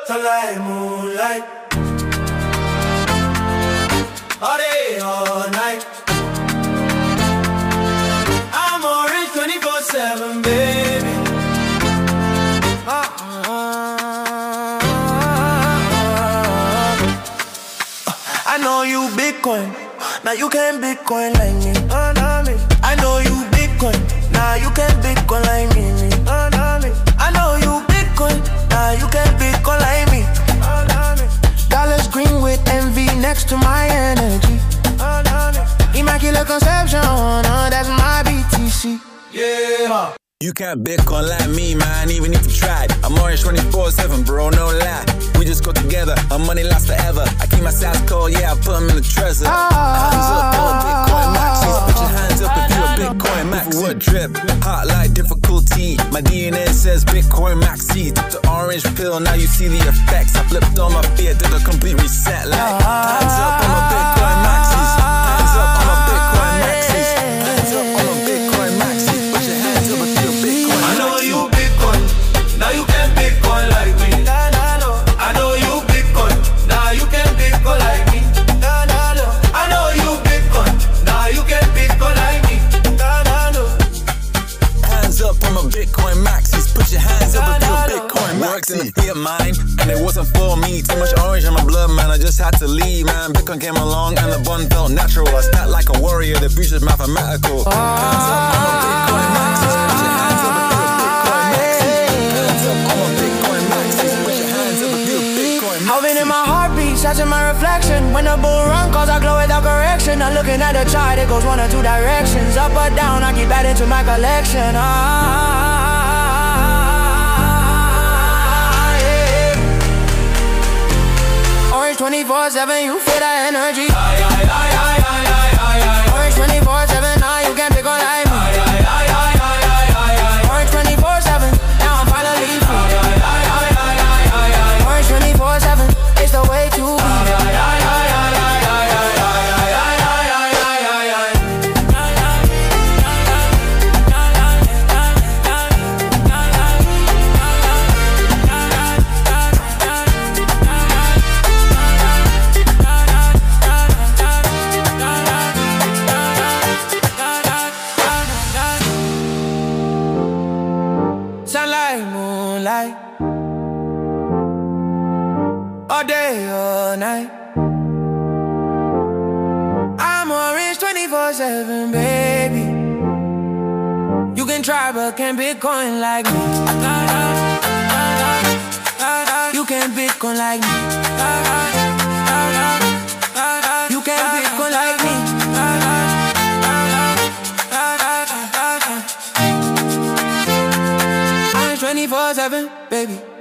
sunlight, moonlight, all day, all night. I'm orange 24/7, baby. I know you Bitcoin, now you can't Bitcoin like me. I know you Bitcoin, now you can't Bitcoin like me. I know you Bitcoin, now you can't Bitcoin like me. Dollars green with envy next to my energy. Immaculate conception, that's my BTC. Yeah. You can't Bitcoin like me, man, even if you tried. I'm orange 24/7, bro, no lie. We just go together, our money lasts forever. I keep my size cold, yeah, I put them in the treasure. Hands up, all Bitcoin maxis. Put your hands up if you're a Bitcoin maxi. What drip, hot like difficulty. My DNA says Bitcoin maxi. Took the orange pill, now you see the effects. I flipped on my fear, did a complete reset. Like, hands up on my Bitcoin maxis. Hands up on my Bitcoin maxis. Hands up on my Bitcoin maxis. Put your hands up if you're a Bitcoin maxi. I know you Bitcoin, now you can't Bitcoin like me. I know you Bitcoin, now you can't Bitcoin like me. I know you Bitcoin, now you can't Bitcoin like me. Hands up on my Bitcoin maxis. Put your hands up if you're a Bitcoin maxi. Worked in the fiat mine, and it wasn't for me. Too much orange in my blood, man, I just had to leave, man. Bitcoin came along and the bond felt natural. I sat like a warrior, the future's mathematical. Hands up on my Bitcoin maxis. Put your hands up if you're a Bitcoin maxi. Hands up on my Bitcoin maxis. Put your hands up if you're a Bitcoin maxi. Hovering in my heartbeat, touching my reflection. When the bull run, cause I glow without correction. I'm looking at the chart, it goes one of two directions. Up or down, I keep adding to my collection. Orange 24/7, you feel that energy. Orange 24/7, now you can't pick on like me. Orange 24/7, now I'm finally free. Orange 24/7, it's the way to be. Sunlight, moonlight, all day, all night. I'm orange 24/7, baby. You can try but can't Bitcoin like me. You can't Bitcoin like me. You can't Bitcoin like me. 24/7, baby.